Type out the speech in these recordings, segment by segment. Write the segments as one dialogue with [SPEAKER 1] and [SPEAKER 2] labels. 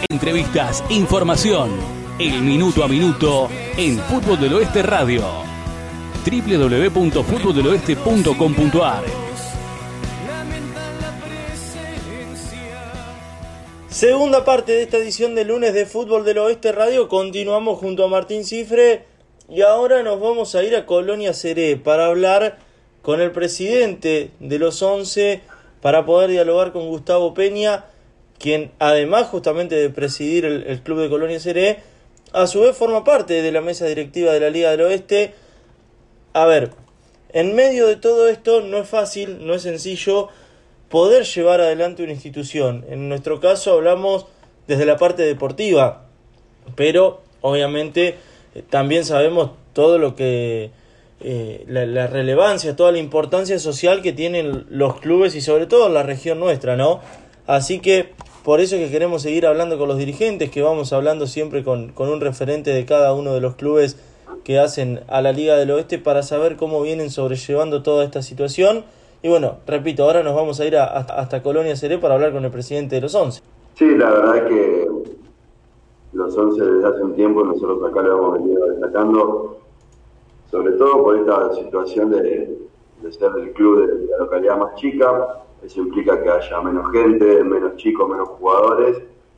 [SPEAKER 1] Entrevistas, información, el minuto a minuto en Fútbol del Oeste Radio. www.futboldeloeste.com.ar.
[SPEAKER 2] Segunda parte de esta edición de lunes de Fútbol del Oeste Radio. Continuamos junto a Martín Cifre y ahora nos vamos a ir a Colonia Seré para hablar con el presidente de los 11, para poder dialogar con Gustavo Peña, quien además justamente de presidir el club de Colonia Seré, a su vez forma parte de la mesa directiva de la Liga del Oeste. A ver, en medio de todo esto no es fácil, no es sencillo poder llevar adelante una institución. En nuestro caso hablamos desde la parte deportiva, pero obviamente también sabemos todo lo que la relevancia, toda la importancia social que tienen los clubes y sobre todo en la región nuestra, ¿no? Así que por eso es que queremos seguir hablando con los dirigentes, que vamos hablando siempre con un referente de cada uno de los clubes que hacen a la Liga del Oeste, para saber cómo vienen sobrellevando toda esta situación. Y bueno, repito, ahora nos vamos a ir hasta Colonia Seré para hablar con el presidente de los 11.
[SPEAKER 3] Sí, la verdad es que los 11 desde hace un tiempo nosotros acá lo hemos venido destacando, sobre todo por esta situación de ser el club de la localidad más chica. Eso implica que haya menos gente, menos chicos, menos jugadores,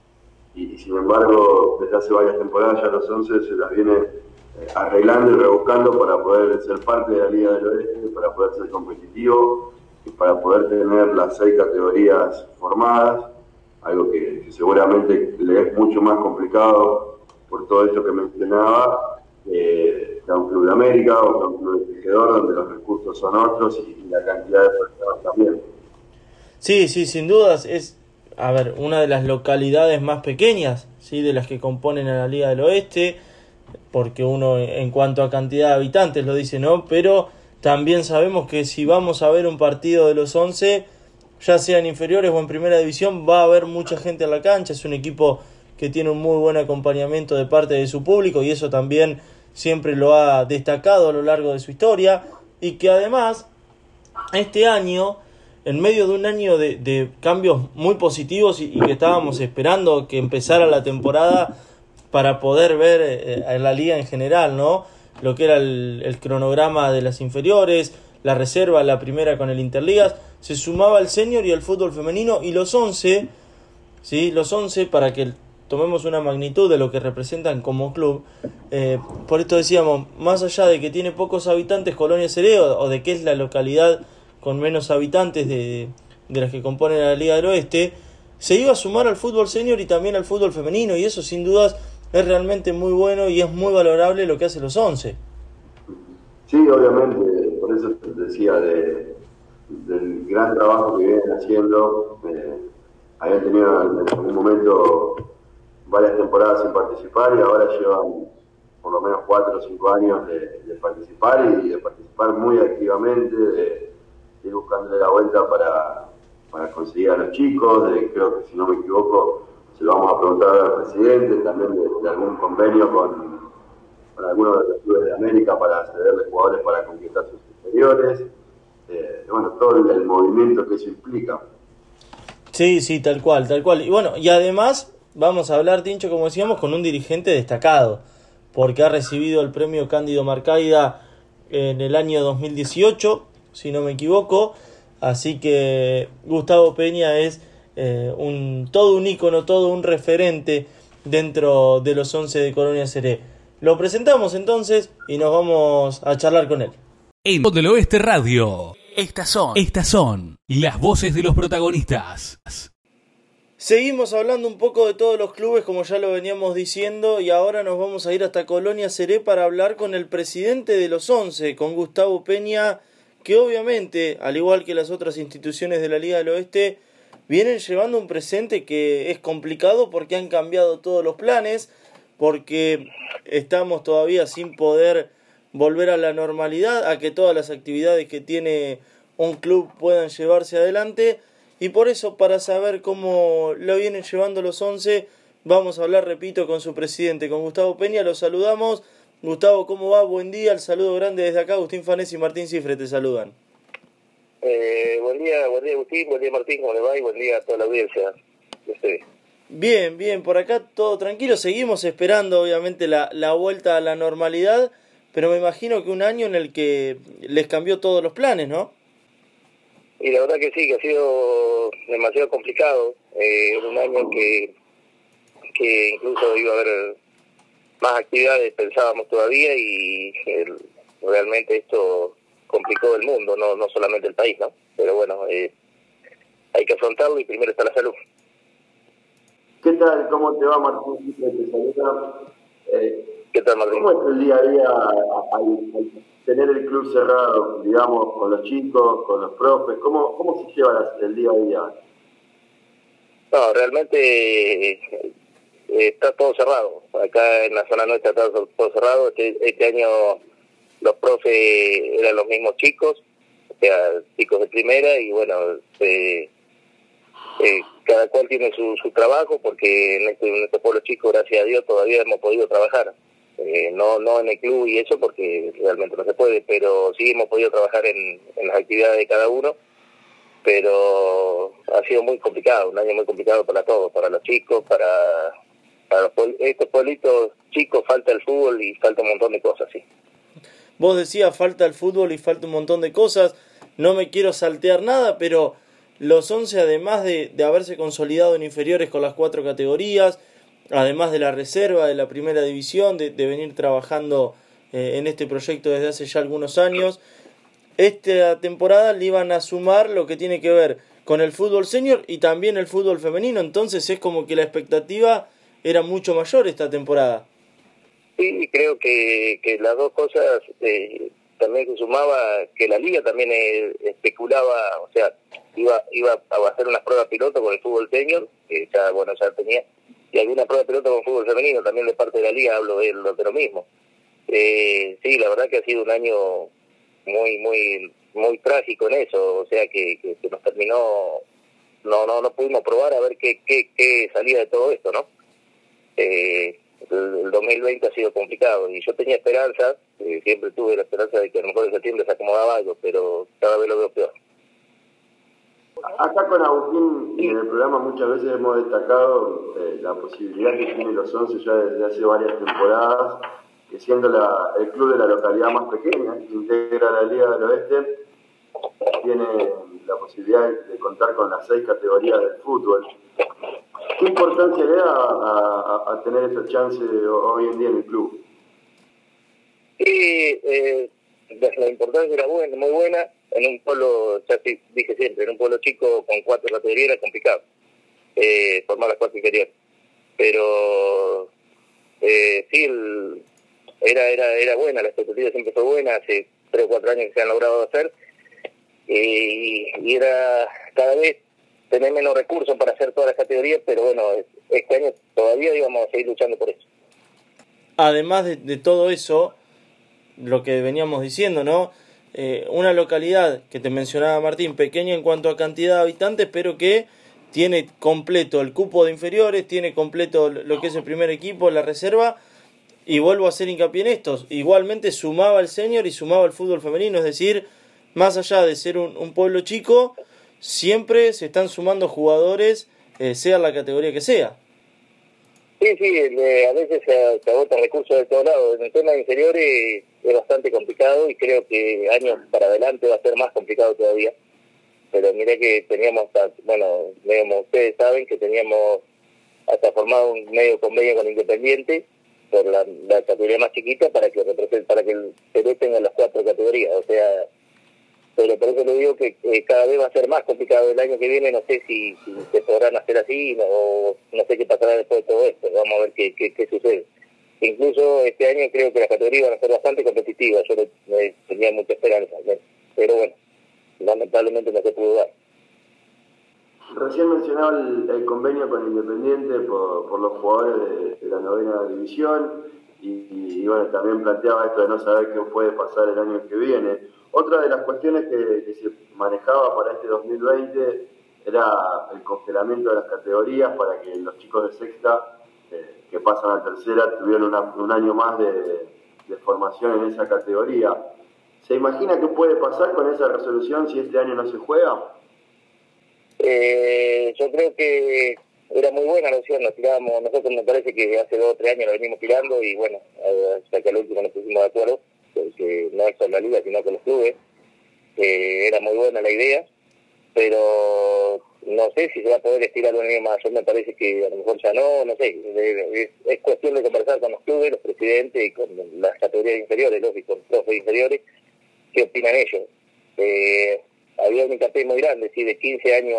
[SPEAKER 3] y sin embargo desde hace varias temporadas ya los 11 se las viene arreglando y rebuscando para poder ser parte de la Liga del Oeste, para poder ser competitivo y para poder tener las 6 categorías formadas, algo que seguramente le es mucho más complicado por todo esto que mencionaba, que a un club de América o a un club de Tejedor, donde los recursos son otros y la cantidad de personas también.
[SPEAKER 2] Sí, sin dudas es, a ver, una de las localidades más pequeñas, ¿sí?, de las que componen a la Liga del Oeste, porque uno en cuanto a cantidad de habitantes lo dice, ¿no? Pero también sabemos que si vamos a ver un partido de los 11, ya sea en inferiores o en primera división, va a haber mucha gente en la cancha. Es un equipo que tiene un muy buen acompañamiento de parte de su público, y eso también siempre lo ha destacado a lo largo de su historia, y que además este año, en medio de un año de cambios muy positivos y que estábamos esperando que empezara la temporada para poder ver en la liga en general, ¿no?, lo que era el cronograma de las inferiores, la reserva, la primera con el Interligas, se sumaba el senior y el fútbol femenino, y los 11, ¿sí?, los 11, para que tomemos una magnitud de lo que representan como club, por esto decíamos, más allá de que tiene pocos habitantes Colonia Seré, o de que es la localidad con menos habitantes de las que componen la Liga del Oeste, se iba a sumar al fútbol senior y también al fútbol femenino, y eso sin dudas es realmente muy bueno y es muy valorable lo que hace los 11.
[SPEAKER 3] Sí, obviamente, por eso te decía del gran trabajo que vienen haciendo. Habían tenido en algún momento varias temporadas sin participar y ahora llevan por lo menos 4 o 5 años de participar, y de participar muy activamente, de ir buscándole la vuelta para conseguir a los chicos. Creo que, si no me equivoco, se lo vamos a preguntar al presidente también de algún convenio con algunos de los clubes de América para cederle jugadores para conquistar sus inferiores. Bueno, todo el movimiento que eso implica.
[SPEAKER 2] Sí, tal cual. Y bueno, y además vamos a hablar, Tincho, como decíamos, con un dirigente destacado, porque ha recibido el premio Cándido Marcaida en el año 2018, si no me equivoco. Así que Gustavo Peña es todo un ícono, todo un referente dentro de los 11 de Colonia Seré. Lo presentamos entonces y nos vamos a charlar con él.
[SPEAKER 1] En Fútbol del Oeste Radio. Estas son las voces de los protagonistas.
[SPEAKER 2] Seguimos hablando un poco de todos los clubes, como ya lo veníamos diciendo, y ahora nos vamos a ir hasta Colonia Seré para hablar con el presidente de los 11, con Gustavo Peña, que obviamente, al igual que las otras instituciones de la Liga del Oeste, vienen llevando un presente que es complicado porque han cambiado todos los planes, porque estamos todavía sin poder volver a la normalidad, a que todas las actividades que tiene un club puedan llevarse adelante, y por eso, para saber cómo lo vienen llevando los 11, vamos a hablar, repito, con su presidente, con Gustavo Peña. Lo saludamos. Gustavo, ¿cómo va? Buen día, el saludo grande desde acá. Agustín Fanesi y Martín Cifre te saludan.
[SPEAKER 4] Buen día Agustín, buen día Martín, ¿cómo le va? Y buen día a toda la audiencia.
[SPEAKER 2] Bien, bien, por acá todo tranquilo, seguimos esperando obviamente la vuelta a la normalidad, pero me imagino que un año en el que les cambió todos los planes, ¿no?
[SPEAKER 4] Y la verdad que sí, que ha sido demasiado complicado, era un año que incluso iba a haber más actividades, pensábamos todavía, y realmente esto complicó el mundo, no solamente el país, ¿no? Pero bueno, hay que afrontarlo y primero está la salud.
[SPEAKER 3] ¿Qué tal? ¿Cómo te va, Martín? Te saluda.
[SPEAKER 4] ¿Qué tal, Martín?
[SPEAKER 3] ¿Cómo es el día a día al tener el club cerrado, digamos, con los chicos, con los profes? ¿Cómo se lleva el día a día?
[SPEAKER 4] No, realmente está todo cerrado. Acá en la zona nuestra está todo cerrado. Este año los profes eran los mismos chicos, o sea, chicos de primera, y bueno, cada cual tiene su trabajo, porque en este pueblo chico, gracias a Dios, todavía hemos podido trabajar. No en el club y eso, porque realmente no se puede, pero sí hemos podido trabajar en las actividades de cada uno. Pero ha sido muy complicado, un año muy complicado para todos, para los chicos, para estos pueblitos chicos. Falta el fútbol y falta un montón de cosas, sí.
[SPEAKER 2] Vos decías, falta el fútbol y falta un montón de cosas, no me quiero saltear nada, pero los 11, además de haberse consolidado en inferiores con las 4 categorías, además de la reserva de la primera división, de venir trabajando en este proyecto desde hace ya algunos años, esta temporada le iban a sumar lo que tiene que ver con el fútbol senior y también el fútbol femenino, entonces es como que la expectativa era mucho mayor esta temporada.
[SPEAKER 4] Sí, creo que las dos cosas, también se sumaba que la liga también especulaba, o sea, iba a hacer unas pruebas piloto con el fútbol senior, que ya tenía, y alguna prueba piloto con fútbol femenino también de parte de la liga, hablo de lo mismo. Sí, la verdad que ha sido un año muy trágico en eso, o sea que nos terminó, no pudimos probar a ver qué salía de todo esto, ¿no? El 2020 ha sido complicado y yo tenía esperanza, siempre tuve la esperanza de que a lo mejor en septiembre se acomodaba algo, pero cada vez lo veo peor.
[SPEAKER 3] Acá con Agustín en el programa muchas veces hemos destacado la posibilidad que tienen los 11 ya desde hace varias temporadas, que siendo el club de la localidad más pequeña, que integra la Liga del Oeste, tiene la posibilidad de contar con las 6 categorías del fútbol. ¿Qué importancia le da a tener esa chance hoy en día en el club?
[SPEAKER 4] Sí, la importancia era muy buena. En un pueblo, ya dije siempre, en un pueblo chico con 4 categorías era complicado formar las 4 inferiores. Pero sí, era buena, la expectativa siempre fue buena, hace 3 o 4 años que se han logrado hacer, y era cada vez tener menos recursos para hacer todas las categorías, pero bueno, este año todavía íbamos a seguir luchando por eso.
[SPEAKER 2] Además de todo eso, lo que veníamos diciendo, ¿no? Una localidad que te mencionaba Martín, pequeña en cuanto a cantidad de habitantes, pero que tiene completo el cupo de inferiores, tiene completo lo que es el primer equipo, la reserva, y vuelvo a hacer hincapié en estos. Igualmente sumaba el senior y sumaba el fútbol femenino, es decir, más allá de ser un pueblo chico, siempre se están sumando jugadores, sea la categoría que sea.
[SPEAKER 4] Sí, a veces se agotan recursos de todos lados. En el tema de inferiores es bastante complicado y creo que años para adelante va a ser más complicado todavía. Pero mirá que teníamos, bueno, como ustedes saben, que teníamos hasta formado un medio convenio con Independiente por la categoría más chiquita para que el Perú tenga las 4 categorías. O sea, pero por eso le digo que cada vez va a ser más complicado el año que viene. No sé si se podrán hacer así o no sé qué pasará después de todo esto. Vamos a ver qué sucede. Incluso este año creo que las categorías van a ser bastante competitivas. Yo tenía mucha esperanza, ¿no? Pero bueno, lamentablemente no se pudo dar.
[SPEAKER 3] Recién mencionaba el convenio con Independiente por los jugadores de la 9ª división y bueno, también planteaba esto de no saber qué puede pasar el año que viene. Otra de las cuestiones que se manejaba para este 2020 era el congelamiento de las categorías para que los chicos de sexta que pasan a tercera tuvieran un año más de formación en esa categoría. ¿Se imagina qué puede pasar con esa resolución si este año no se juega?
[SPEAKER 4] Yo creo que era muy buena la opción, nos tirábamos, nosotros me parece que hace 2 o 3 años la venimos tirando y bueno, hasta que al último nos pusimos de acuerdo, porque no es con la liga sino con los clubes, era muy buena la idea, pero no sé si se va a poder estirar un año más. Yo me parece que a lo mejor ya no sé, es cuestión de conversar con los clubes, los presidentes y con las categorías inferiores, lógico, los profes inferiores, qué opinan ellos. Había un hincapié muy grande, sí, de 15 años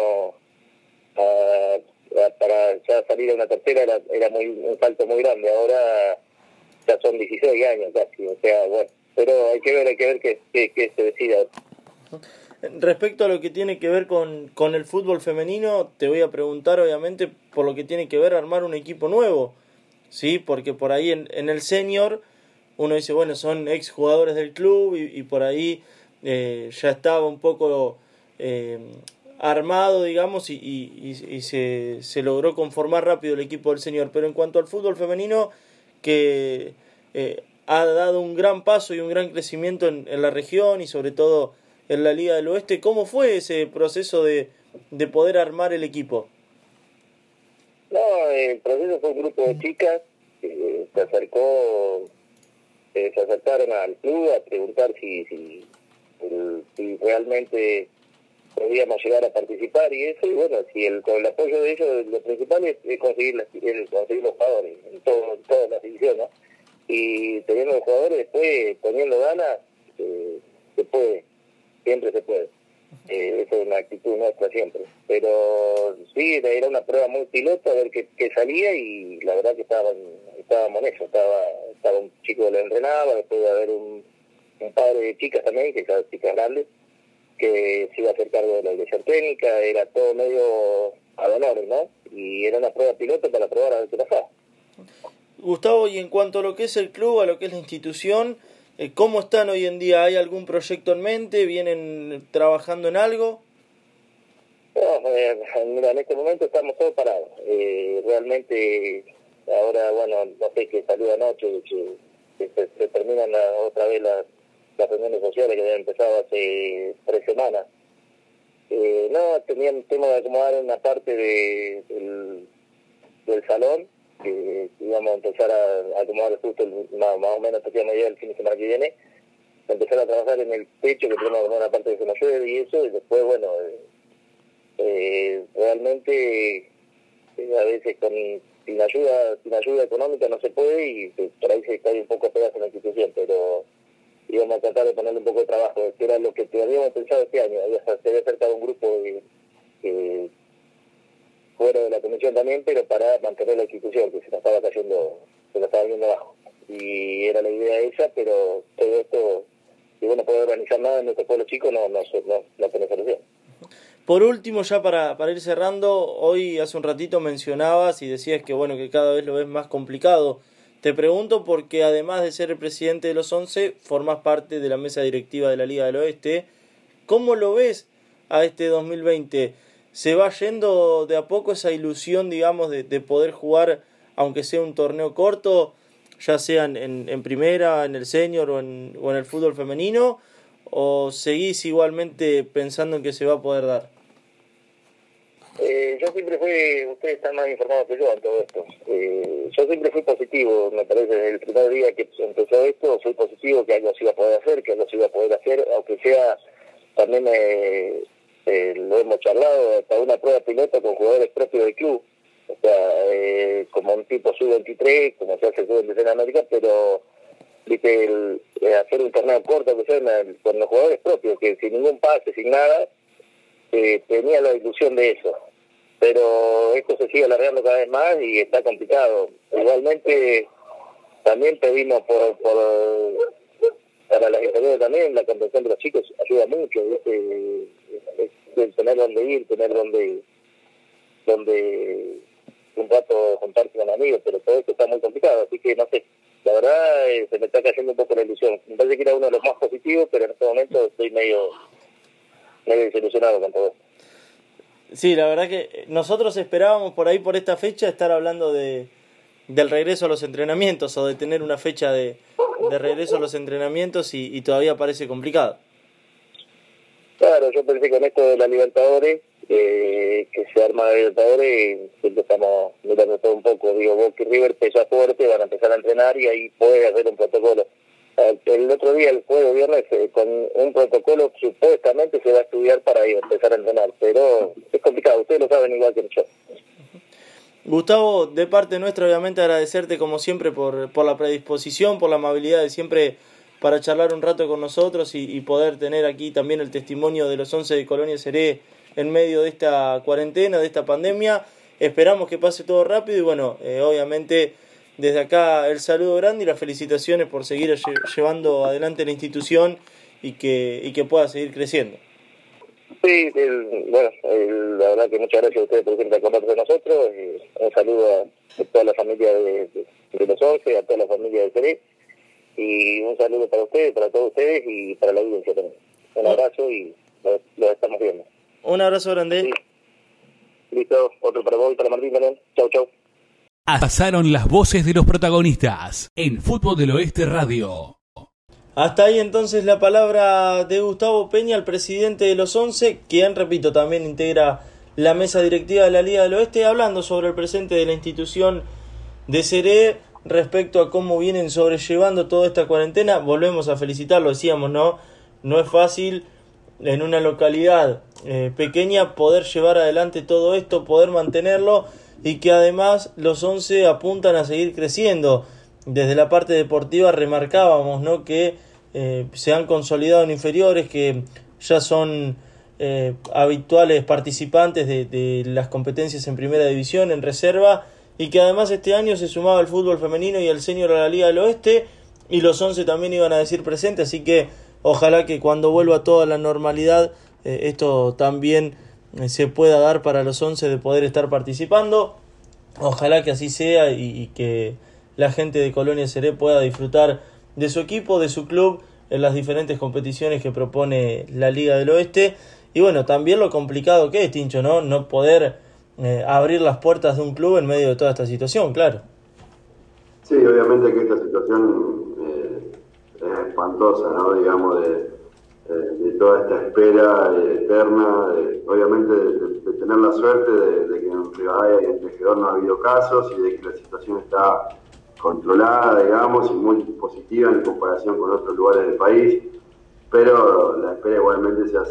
[SPEAKER 4] para ya salir a una tercera era un salto muy grande, ahora ya son 16 años casi, o sea, bueno, pero hay que ver qué se decida.
[SPEAKER 2] Respecto a lo que tiene que ver con el fútbol femenino, te voy a preguntar obviamente por lo que tiene que ver armar un equipo nuevo, ¿sí? Porque por ahí en el senior uno dice, bueno, son ex jugadores del club y por ahí ya estaba un poco armado, digamos, y se logró conformar rápido el equipo del senior. Pero en cuanto al fútbol femenino, que ha dado un gran paso y un gran crecimiento en la región y sobre todo en la Liga del Oeste, ¿cómo fue ese proceso de poder armar el equipo?
[SPEAKER 4] No, el proceso fue un grupo de chicas que se acercaron al club a preguntar si realmente podíamos llegar a participar y eso, y bueno, con el apoyo de ellos, lo principal es conseguir los jugadores en todas las divisiones, ¿no? Y teniendo los jugadores después, poniendo ganas, se puede, siempre se puede. Esa es una actitud nuestra siempre. Pero sí, era una prueba muy piloto a ver qué salía y la verdad que estábamos en eso. Estaba un chico que lo entrenaba, después de haber un padre de chicas también, que eran chicas grandes, que se iba a hacer cargo de la dirección técnica, era todo medio a honores, ¿no? Y era una prueba piloto para probar a ver qué pasaba.
[SPEAKER 2] Gustavo, y en cuanto a lo que es el club, a lo que es la institución, ¿cómo están hoy en día? ¿Hay algún proyecto en mente? ¿Vienen trabajando en algo?
[SPEAKER 4] No, mira, en este momento estamos todos parados. Realmente, ahora, bueno, no sé qué salió anoche, que se terminan otra vez las reuniones sociales que habían empezado hace 3 semanas. No, tenían tema de acomodar una parte del salón, que íbamos a empezar a acomodar justo más o menos hasta media del fin de semana que viene, empezar a trabajar en el techo, que tenemos una parte de que no llueve y eso, y después, bueno, realmente a veces sin ayuda económica no se puede y por ahí se cae un poco a pedazos en la institución, pero íbamos a tratar de ponerle un poco de trabajo, que era lo que habíamos pensado este año. Se había acercado un grupo fuera de la comisión también, pero para mantener la institución, que se nos estaba yendo abajo. Y era la idea esa, pero todo esto, si uno no puede organizar nada en nuestro pueblo chico, no tiene solución.
[SPEAKER 2] Por último, ya para ir cerrando, hoy hace un ratito mencionabas y decías que bueno, que cada vez lo ves más complicado. Te pregunto porque además de ser el presidente de los 11, formás parte de la mesa directiva de la Liga del Oeste. ¿Cómo lo ves a este 2020? ¿Se va yendo de a poco esa ilusión, digamos, de poder jugar, aunque sea un torneo corto, ya sea en primera, en el senior o en el fútbol femenino? ¿O seguís igualmente pensando en que se va a poder dar?
[SPEAKER 4] Yo siempre ustedes están más informados que yo en todo esto. Yo siempre fui positivo, me parece, desde el primer día que empezó esto, soy positivo que algo se iba a poder hacer, aunque sea, también lo hemos charlado, hasta una prueba piloto con jugadores propios del club, o sea, como un tipo sub-23, como se hace el sub-23 en América, pero viste, hacer un torneo corto, que sea con los jugadores propios, que sin ningún pase, sin nada, tenía la ilusión de eso. Pero esto se sigue alargando cada vez más y está complicado. Igualmente, también pedimos para las inferiores también, la contención de los chicos ayuda mucho, ¿viste? Tener donde ir, tener donde un rato juntarse con amigos, pero todo esto está muy complicado, así que no sé, la verdad se me está cayendo un poco la ilusión. Me parece que era uno de los más positivos, pero en este momento estoy medio desilusionado con todo esto.
[SPEAKER 2] Sí, la verdad que nosotros esperábamos por ahí, por esta fecha, estar hablando del regreso a los entrenamientos o de tener una fecha de regreso a los entrenamientos y todavía parece complicado.
[SPEAKER 4] Claro, yo pensé con esto de la Libertadores que se arma de Libertadores, siempre estamos mirando todo un poco. Digo, Boca y River pesa fuerte, van a empezar a entrenar y ahí puede hacer un protocolo. El otro día, el jueves viernes, con un protocolo supuestamente se va a estudiar para empezar a entrenar, pero es complicado, ustedes lo saben igual que yo.
[SPEAKER 2] Gustavo, de parte nuestra, obviamente agradecerte como siempre por la predisposición, por la amabilidad de siempre para charlar un rato con nosotros y poder tener aquí también el testimonio de los 11 de Colonia Seré en medio de esta cuarentena, de esta pandemia. Esperamos que pase todo rápido y bueno, obviamente desde acá el saludo grande y las felicitaciones por seguir llevando adelante la institución y que pueda seguir creciendo.
[SPEAKER 4] Sí, la verdad que muchas gracias a ustedes por siempre acordarse de nosotros. Un saludo a toda la familia de los 11, a toda la familia de Seré, y un saludo para ustedes, para todos ustedes y para la audiencia también. Un abrazo y los estamos viendo.
[SPEAKER 2] Un abrazo grande.
[SPEAKER 4] Sí. Listo, otro para vos y para Martín también. Chau, chau.
[SPEAKER 1] Pasaron las voces de los protagonistas en Fútbol del Oeste Radio.
[SPEAKER 2] Hasta ahí entonces la palabra de Gustavo Peña, el presidente de los 11, quien, repito, también integra la mesa directiva de la Liga del Oeste, hablando sobre el presente de la institución de Seré respecto a cómo vienen sobrellevando toda esta cuarentena. Volvemos a felicitarlo, decíamos, no es fácil en una localidad pequeña poder llevar adelante todo esto, poder mantenerlo, y que además los 11 apuntan a seguir creciendo. Desde la parte deportiva remarcábamos, que se han consolidado en inferiores, que ya son habituales participantes de las competencias en primera división, en reserva, y que además este año se sumaba el fútbol femenino y el senior a la Liga del Oeste, y los 11 también iban a decir presente, así que ojalá que cuando vuelva toda la normalidad esto también se pueda dar para los 11 de poder estar participando. Ojalá que así sea y que la gente de Colonia Seré pueda disfrutar de su equipo, de su club, en las diferentes competiciones que propone la Liga del Oeste. Y bueno, también lo complicado que es, Tincho, no poder abrir las puertas de un club en medio de toda esta situación, claro.
[SPEAKER 3] Sí, obviamente que esta situación es espantosa, digamos, de toda esta espera eterna, obviamente de tener la suerte de que en Rivadavia y en Tejedor no ha habido casos y de que la situación está controlada, digamos, y muy positiva en comparación con otros lugares del país, pero la espera igualmente se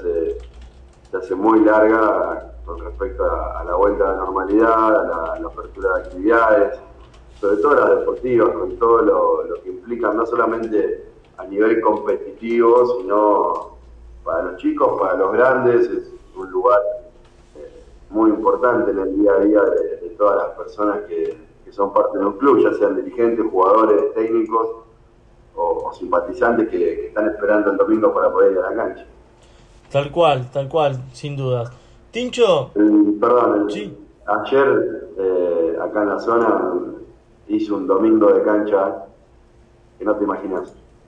[SPEAKER 3] hace muy larga con respecto a la vuelta a la normalidad, a la apertura de actividades, sobre todo las deportivas, con todo lo que implican, no solamente a nivel competitivo, sino para los chicos, para los grandes. Es un lugar muy importante en el día a día de todas las personas que son parte de un club, ya sean dirigentes, jugadores, técnicos o simpatizantes que están esperando el domingo para poder ir a la cancha.
[SPEAKER 2] Tal cual, sin dudas. Tincho.
[SPEAKER 3] Perdón,
[SPEAKER 2] sí.
[SPEAKER 3] Ayer acá en la zona hizo un domingo de cancha que no te imaginas.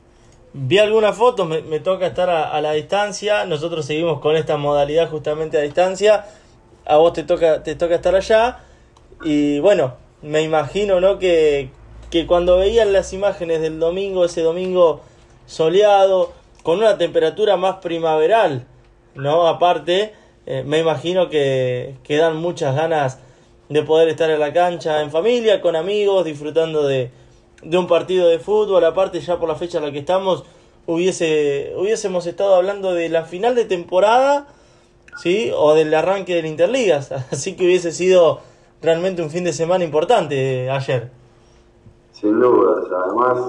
[SPEAKER 2] Vi algunas fotos, me toca estar a la distancia. Nosotros seguimos con esta modalidad justamente a distancia. A vos te toca estar allá. Y bueno, me imagino, que cuando veían las imágenes del domingo, ese domingo soleado, con una temperatura más primaveral, aparte, me imagino que dan muchas ganas de poder estar en la cancha en familia, con amigos, disfrutando de un partido de fútbol. Aparte, ya por la fecha en la que estamos, hubiésemos estado hablando de la final de temporada, ¿sí? O del arranque del Interligas, así que hubiese sido realmente un fin de semana importante ayer.
[SPEAKER 3] Sin dudas, además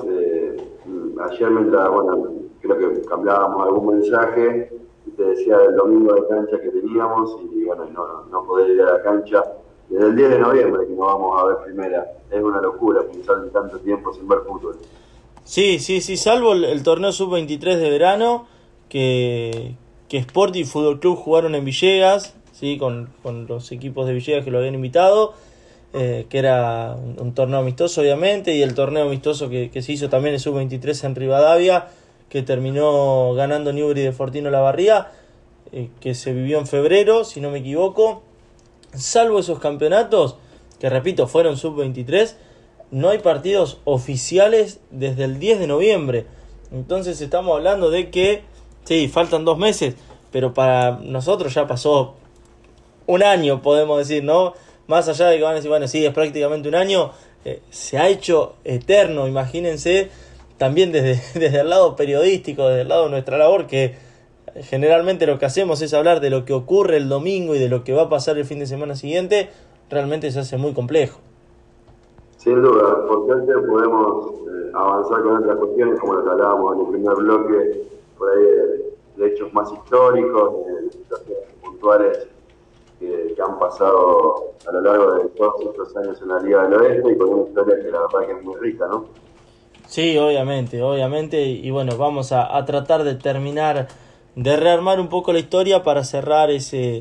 [SPEAKER 3] ayer mientras, creo que cambiábamos algún mensaje, te decía del domingo de cancha que teníamos y no poder ir a la cancha desde el 10 de noviembre que no vamos a ver primera. Es una locura pensar en tanto tiempo sin ver fútbol. Sí,
[SPEAKER 2] salvo el torneo sub-23 de verano que Sport y Fútbol Club jugaron en Villegas, ¿sí? Con los equipos de Villegas que lo habían invitado, que era un torneo amistoso obviamente, y el torneo amistoso que se hizo también en sub-23 en Rivadavia, que terminó ganando Newbery de Fortino Lavarría, que se vivió en febrero, si no me equivoco. Salvo esos campeonatos, que repito, fueron sub-23, no hay partidos oficiales desde el 10 de noviembre. Entonces estamos hablando de que, sí, faltan 2 meses, pero para nosotros ya pasó un año, podemos decir, ¿no? Más allá de que van a decir, bueno, sí, es prácticamente un año, se ha hecho eterno, imagínense, también desde el lado periodístico, desde el lado de nuestra labor, que generalmente lo que hacemos es hablar de lo que ocurre el domingo y de lo que va a pasar el fin de semana siguiente, realmente se hace muy complejo.
[SPEAKER 3] Sin duda, por suerte podemos avanzar con otras cuestiones, como lo que hablábamos en el primer bloque, por ahí de hechos más históricos, de situaciones puntuales que han pasado a lo largo de todos estos años en la Liga del Oeste, y con una historia que la verdad que es muy rica, ¿no?
[SPEAKER 2] Sí, obviamente, y bueno, vamos a tratar de terminar, de rearmar un poco la historia para cerrar ese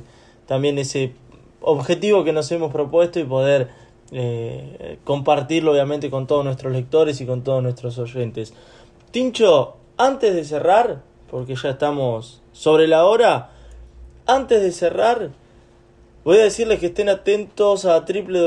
[SPEAKER 2] objetivo que nos hemos propuesto y poder compartirlo obviamente con todos nuestros lectores y con todos nuestros oyentes. Tincho, antes de cerrar, porque ya estamos sobre la hora, antes de cerrar, voy a decirles que estén atentos a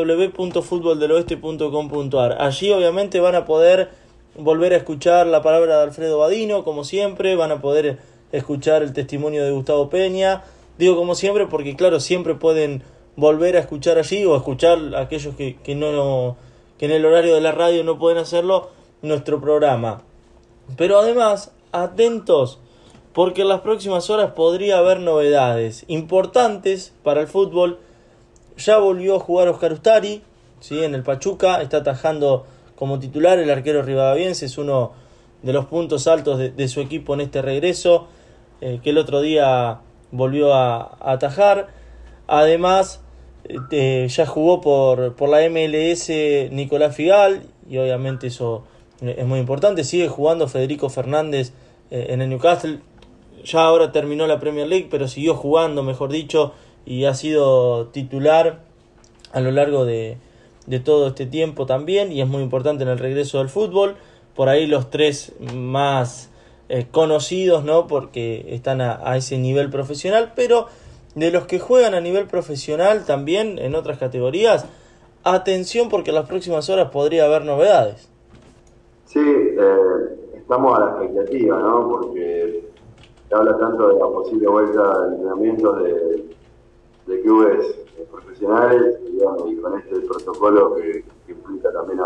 [SPEAKER 2] www.futboldeloeste.com.ar. Allí obviamente van a poder volver a escuchar la palabra de Alfredo Badino, como siempre, van a poder escuchar el testimonio de Gustavo Peña. Digo como siempre porque claro, siempre pueden volver a escuchar allí o escuchar a aquellos que en el horario de la radio no pueden hacerlo, nuestro programa. Pero además, atentos, porque en las próximas horas podría haber novedades importantes para el fútbol. Ya volvió a jugar Oscar Ustari, ¿sí? En el Pachuca, está atajando como titular. El arquero rivadaviense es uno de los puntos altos de su equipo en este regreso, que el otro día volvió a atajar. Además, ya jugó por la MLS Nicolás Figal, y obviamente eso es muy importante. Sigue jugando Federico Fernández en el Newcastle. Ya ahora terminó la Premier League, pero siguió jugando, mejor dicho, y ha sido titular a lo largo de todo este tiempo también, y es muy importante en el regreso del fútbol. Por ahí los tres más conocidos, ¿no? Porque están a ese nivel profesional, pero de los que juegan a nivel profesional también en otras categorías, atención porque en las próximas horas podría haber novedades.
[SPEAKER 3] Sí, estamos a la expectativa, ¿no? Porque se habla tanto de la posible vuelta de entrenamientos de clubes profesionales, digamos, y con este protocolo que implica también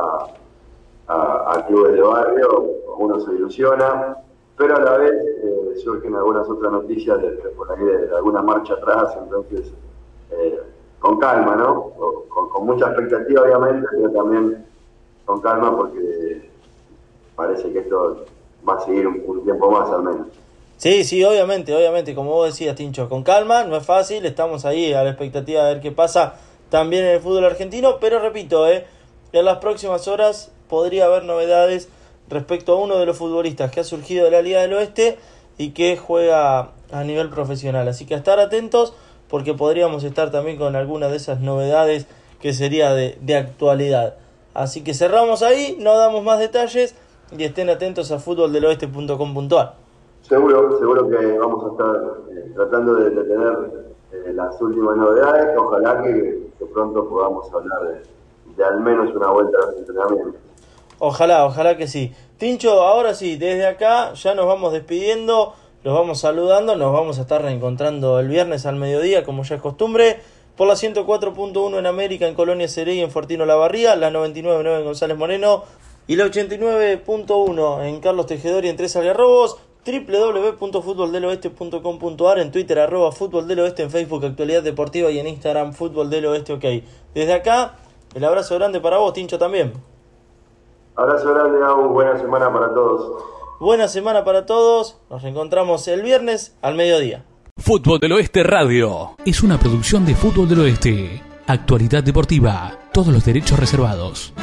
[SPEAKER 3] a clubes de barrio, uno se ilusiona, pero a la vez surgen algunas otras noticias por ahí de alguna marcha atrás, entonces con calma, ¿no? Con mucha expectativa obviamente, pero también con calma porque parece que esto va a seguir un tiempo más al menos.
[SPEAKER 2] Sí, obviamente, como vos decías, Tincho, con calma, no es fácil, estamos ahí a la expectativa de ver qué pasa también en el fútbol argentino, pero repito, en las próximas horas podría haber novedades respecto a uno de los futbolistas que ha surgido de la Liga del Oeste y que juega a nivel profesional, así que a estar atentos porque podríamos estar también con alguna de esas novedades que sería de actualidad. Así que cerramos ahí, no damos más detalles y estén atentos a futboldeloeste.com.ar.
[SPEAKER 3] Seguro que vamos a estar tratando de tener las últimas novedades. Ojalá que pronto podamos hablar de al menos una vuelta a los entrenamientos.
[SPEAKER 2] Ojalá que sí. Tincho, ahora sí, desde acá ya nos vamos despidiendo, los vamos saludando, nos vamos a estar reencontrando el viernes al mediodía, como ya es costumbre, por la 104.1 en América, en Colonia Serey, en Fortino Lavarría, la 99.9 en González Moreno y la 89.1 en Carlos Tejedor y en Tres Algarrobos. www.futboldeloeste.com.ar, en Twitter @futboldeloeste, en Facebook Actualidad Deportiva y en Instagram Fútbol del Oeste OK. Desde acá, el abrazo grande para vos, Tincho, también.
[SPEAKER 3] Abrazo grande, Abu. Buena semana para todos.
[SPEAKER 2] Buena semana para todos. Nos reencontramos el viernes al mediodía.
[SPEAKER 1] Fútbol del Oeste Radio es una producción de Fútbol del Oeste. Actualidad deportiva. Todos los derechos reservados.